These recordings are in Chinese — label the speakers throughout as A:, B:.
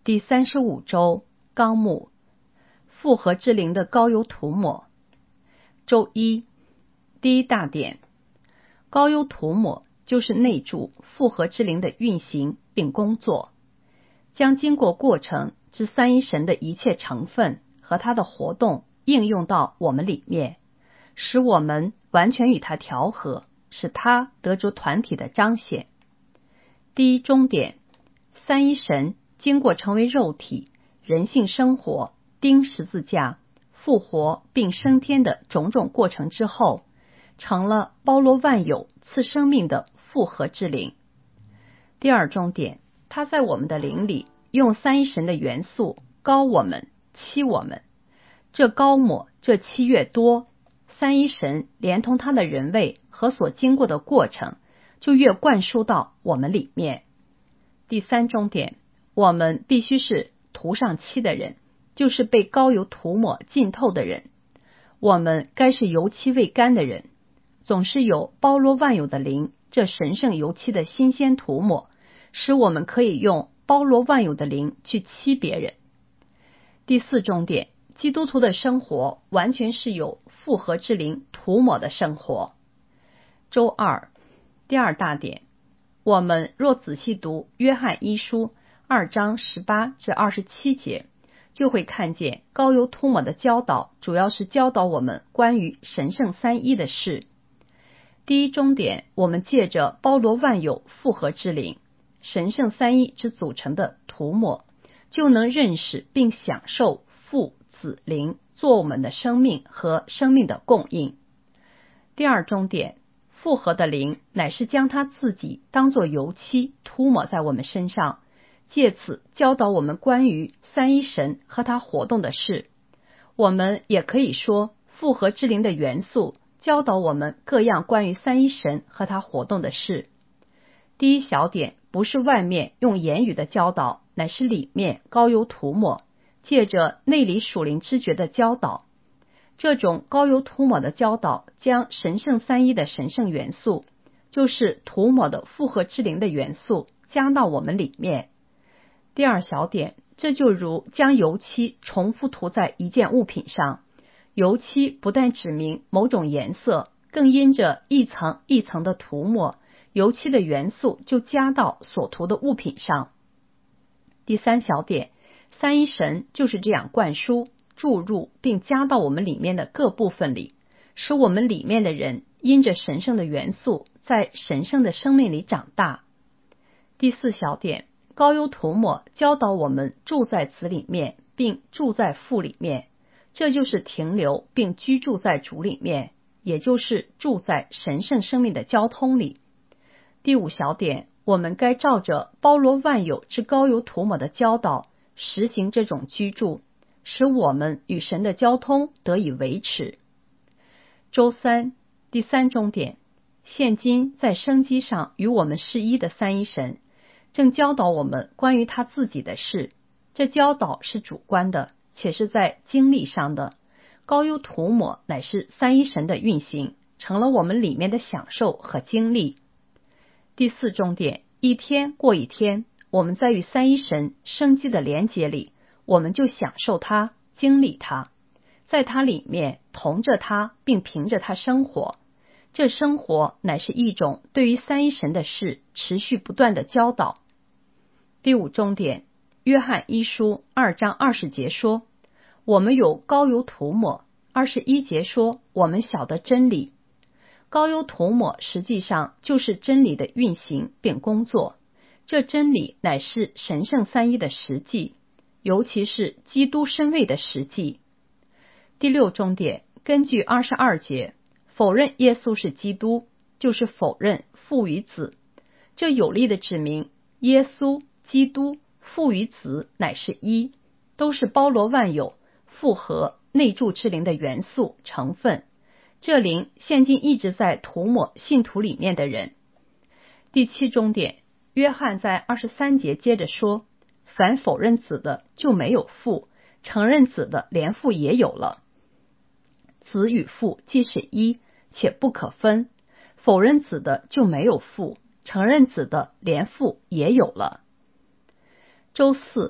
A: 第35周纲目复合之灵的膏油涂抹。周一，第一大点，膏油涂抹就是内住复合之灵的运行并工作，将经过过程之三一神的一切成分和它的活动应用到我们里面，使我们完全与它调和，使它得着团体的彰显。第一终点，三一神经过成为肉体、人性生活、钉十字架、复活并升天的种种过程之后，成了包罗万有赐生命的复合之灵。第二终点，它在我们的灵里用三一神的元素膏我们、漆我们，这膏抹这漆越多，三一神连同他的人位和所经过的过程就越灌输到我们里面。第三终点，我们必须是涂上漆的人，就是被膏油涂抹浸透的人。我们该是油漆未干的人，总是有包罗万有的灵，这神圣油漆的新鲜涂抹，使我们可以用包罗万有的灵去漆别人。第四终点，基督徒的生活完全是有复合之灵涂抹的生活。周二，第二大点，我们若仔细读约翰一书2章18至27节，就会看见膏油涂抹的教导主要是教导我们关于神圣三一的事。第一终点，我们借着包罗万有复合之灵、神圣三一之组成的涂抹，就能认识并享受父子灵做我们的生命和生命的供应。第二终点，复合的灵乃是将他自己当作油漆涂抹在我们身上，借此教导我们关于三一神和他活动的事。我们也可以说，复合之灵的元素教导我们各样关于三一神和他活动的事。第一小点不是外面用言语的教导，乃是里面膏油涂抹，借着内里属灵知觉的教导。这种膏油涂抹的教导将神圣三一的神圣元素，就是涂抹的复合之灵的元素加到我们里面。第二小点，这就如将油漆重复涂在一件物品上，油漆不但指明某种颜色，更因着一层一层的涂抹，油漆的元素就加到所涂的物品上。第三小点，三一神就是这样灌输、注入并加到我们里面的各部分里，使我们里面的人因着神圣的元素在神圣的生命里长大。第四小点，膏油涂抹教导我们住在子里面并住在父里面，这就是停留并居住在主里面，也就是住在神圣生命的交通里。第五小点，我们该照着包罗万有之膏油涂抹的教导实行这种居住，使我们与神的交通得以维持。周三，第三终点，现今在生机上与我们是一的三一神正教导我们关于他自己的事，这教导是主观的，且是在经历上的。膏油涂抹乃是三一神的运行，成了我们里面的享受和经历。第四终点，一天过一天，我们在与三一神生机的连结里，我们就享受它，经历它，在它里面同着它，并凭着它生活。这生活乃是一种对于三一神的事持续不断的教导。第五终点，约翰一书2章20节说，我们有膏油涂抹。21节说，我们晓得真理。膏油涂抹实际上就是真理的运行并工作，这真理乃是神圣三一的实际，尤其是基督身位的实际。第六终点，根据22节，否认耶稣是基督，就是否认父与子，这有力的指明耶稣、基督、父与子乃是一，都是包罗万有、复合、内住之灵的元素成分，这灵现今一直在涂抹信徒里面的人。第七终点，约翰在23节接着说，凡否认子的就没有父，承认子的连父也有了。子与父既是一，且不可分，否认子的就没有父，承认子的连父也有了。周四，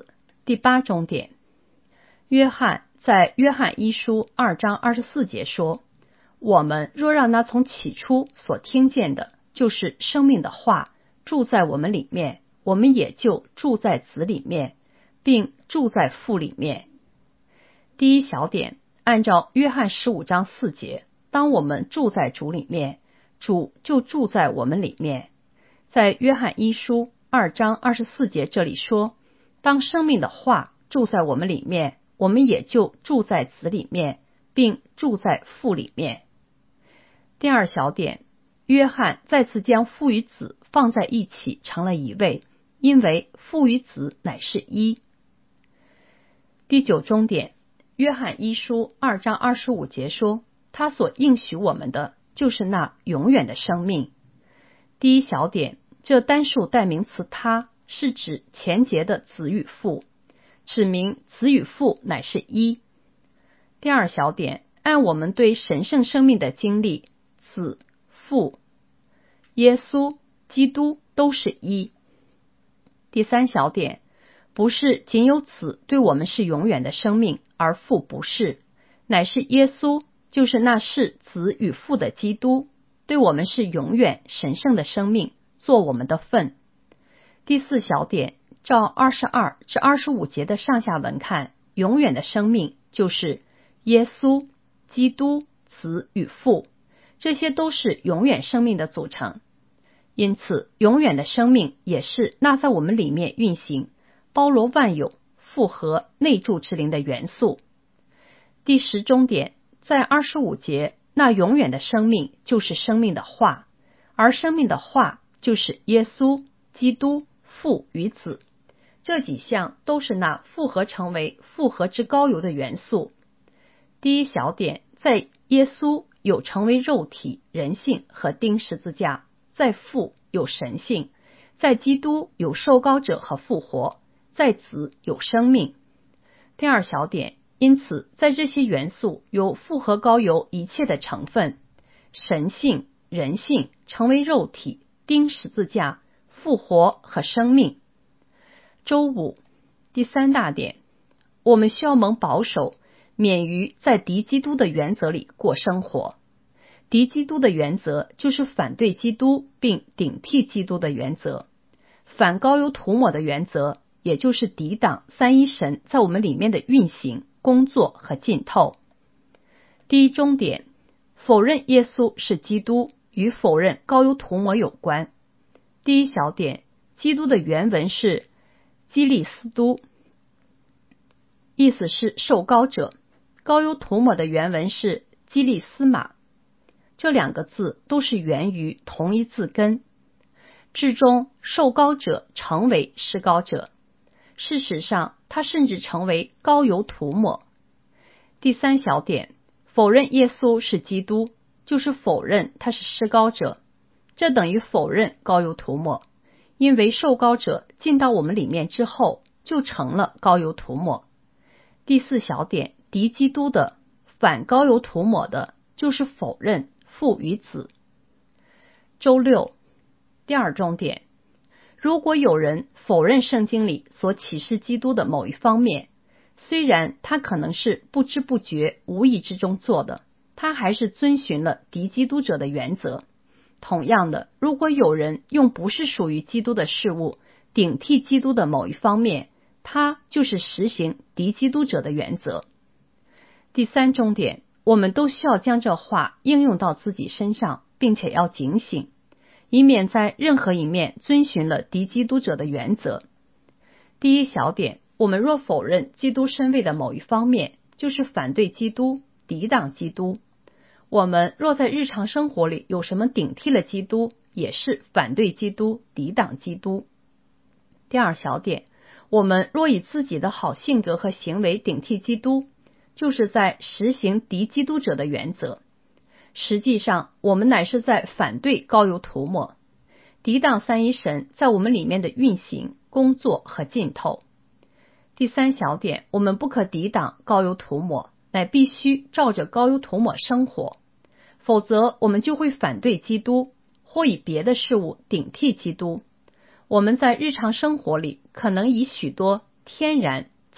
A: 第8中点，约翰在约翰一书2章24节说，我们若让那从起初所听见的，就是生命的话，住在我们里面，我们也就住在子里面，并住在父里面。第一小点，按照约翰15章4节，当我们住在主里面，主就住在我们里面。在约翰一书2章24节这里说，当生命的话住在我们里面，我们也就住在子里面，并住在父里面。第二小点，约翰再次将父与子放在一起成了一位，因为父与子乃是一。第9中点，约翰一书2章25节说，他所应许我们的就是那永远的生命。第一小点，这单数代名词他是指前节的子与父，指明子与父乃是一。第二小点，按我们对神圣生命的经历，子、父、耶稣、基督都是一。第三小点，不是仅有子对我们是永远的生命，而父不是，乃是耶稣，就是那是子与父的基督，对我们是永远神圣的生命，做我们的份。第四小点，照22至25节的上下文看，永远的生命就是耶稣、基督、子与父，这些都是永远生命的组成。因此，永远的生命也是那在我们里面运行、包罗万有、复合内住之灵的元素。第10中点，在25节，那永远的生命就是生命的话，而生命的话就是耶稣、基督、父与子，这几项都是那复合成为复合之膏油的元素。第一小点，在耶稣有成为肉体、人性和钉十字架，在父有神性，在基督有受膏者和复活，在子有生命。第二小点，因此在这些元素有复合膏油一切的成分，神性、人性、成为肉体、钉十字架、复活和生命。周五，第3大点，我们需要蒙保守，免于在敌基督的原则里过生活。敌基督的原则就是反对基督并顶替基督的原则，反膏油涂抹的原则也就是抵挡三一神在我们里面的运行、工作和浸透。第一中点，否认耶稣是基督与否认膏油涂抹有关。第一小点，基督的原文是基利斯都，意思是受膏者，膏油涂抹的原文是基利斯马，这2个字都是源于同一字根。至终受膏者成为施膏者，事实上他甚至成为膏油涂抹。第3小点，否认耶稣是基督，就是否认他是施膏者，这等于否认膏油涂抹，因为受膏者进到我们里面之后就成了膏油涂抹。第4小点，敌基督的、反膏油涂抹的，就是否认父与子。周六，第2中点，如果有人否认圣经里所启示基督的某一方面，虽然他可能是不知不觉无意之中做的，他还是遵循了敌基督者的原则。同样的，如果有人用不是属于基督的事物顶替基督的某一方面，他就是实行敌基督者的原则。第3中点，我们都需要将这话应用到自己身上，并且要警醒，以免在任何一面遵循了敌基督者的原则。第一小点，我们若否认基督身位的某一方面，就是反对基督、抵挡基督。我们若在日常生活里有什么顶替了基督，也是反对基督、抵挡基督。第二小点，我们若以自己的好性格和行为顶替基督，就是在实行敌基督者的原则。实际上，我们乃是在反对膏油涂抹，抵挡三一神在我们里面的运行、工作和浸透。第3小点，我们不可抵挡膏油涂抹，乃必须照着膏油涂抹生活，否则我们就会反对基督，或以别的事物顶替基督。我们在日常生活里可能以许多天然、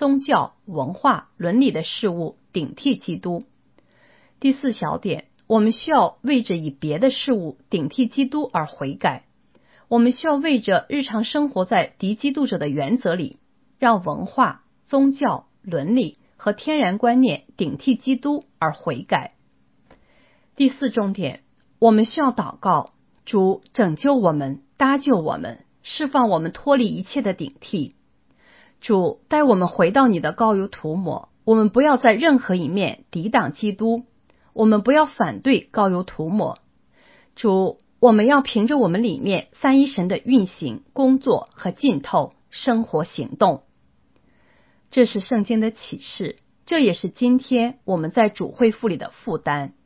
A: 宗教、文化、伦理的事物顶替基督。第4小点，我们需要为着以别的事物顶替基督而悔改。我们需要为着日常生活在敌基督者的原则里，让文化、宗教、伦理和天然观念顶替基督而悔改。第4重点，我们需要祷告，主拯救我们，搭救我们，释放我们脱离一切的顶替。主带我们回到你的膏油涂抹，我们不要在任何一面抵挡基督，我们不要反对膏油涂抹。主，我们要凭着我们里面三一神的运行、工作和浸透生活行动。这是圣经的启示，这也是今天我们在主会父里的负担。